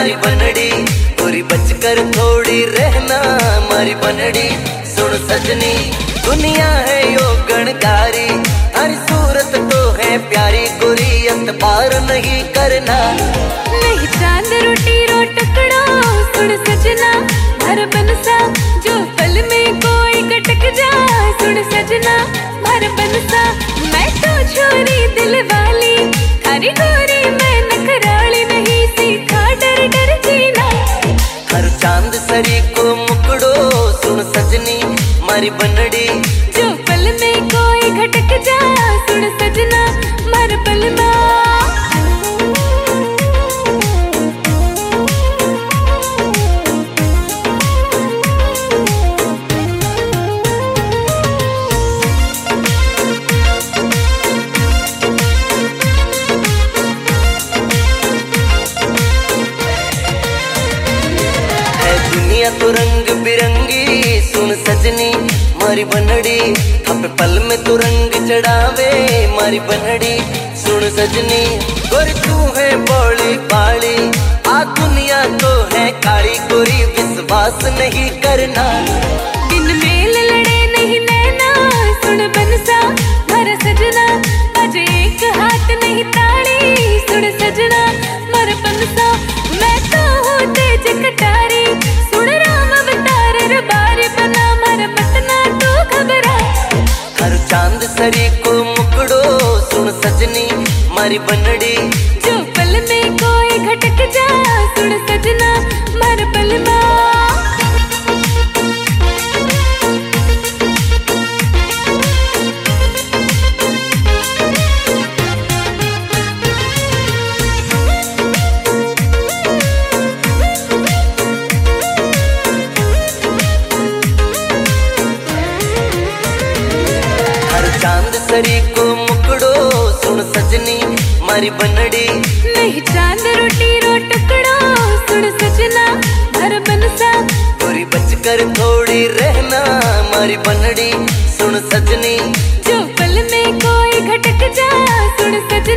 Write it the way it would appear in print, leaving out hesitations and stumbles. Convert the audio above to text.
मारी बनड़ी, गोरी बचकर थोड़ी रहना मारी बनड़ी। सुन सजनी दुनिया है यो गणकारी, हर सूरत तो है प्यारी, गोरी एतबार नहीं करना। नहीं चांद रोटी रो टुकड़ो, सुन सजना भर बनसा, जो पल में कोई कटक जाए। सुन सजना भर बनसा, मैं तो छोरी दिल वाली, थारी गोरी मैं नखराली, नहीं सीखा डर डर जीना। हर चांद सरी को मुकड़ो, सुन सजनी मारी बनड़ी, जो पल में कोई घटक जाए। सुन सजना भर पल में। दुनिया तो रंग बिरंगी, सुन सजनी मारी बनड़ी, थप पल में तो रंग चढ़ावे मारी बनड़ी। सुन सजनी गोरी तू है बोली बाली, आ दुनिया तो है काली, गोरी विश्वास नहीं करना। बिन मेल लड़े नहीं नैना, सुन बनसा भर सजना, आज एक हाथ नहीं ताड़ी। सुन सजना मर बनसा, मैं तो हूँ तेज कटारी, सुन राम अवतार रबारी बना, मर पटना तू घबरा। हर चांद सरी को मुकड़ो, सुन सजनी मारी बनड़ी, जो पल में कोई घटक जा। सुन सजना मर पल में। चांद सरी को मुकड़ो, सुन सजनी मारी बनड़ी, नहीं चांद रोटी रो टुकड़ो, सुन सजना भर बनसा, गोरी बचकर थोड़ी रहना मारी बनड़ी। सुन सजनी जो पल में कोई घटक जा। सुन सजना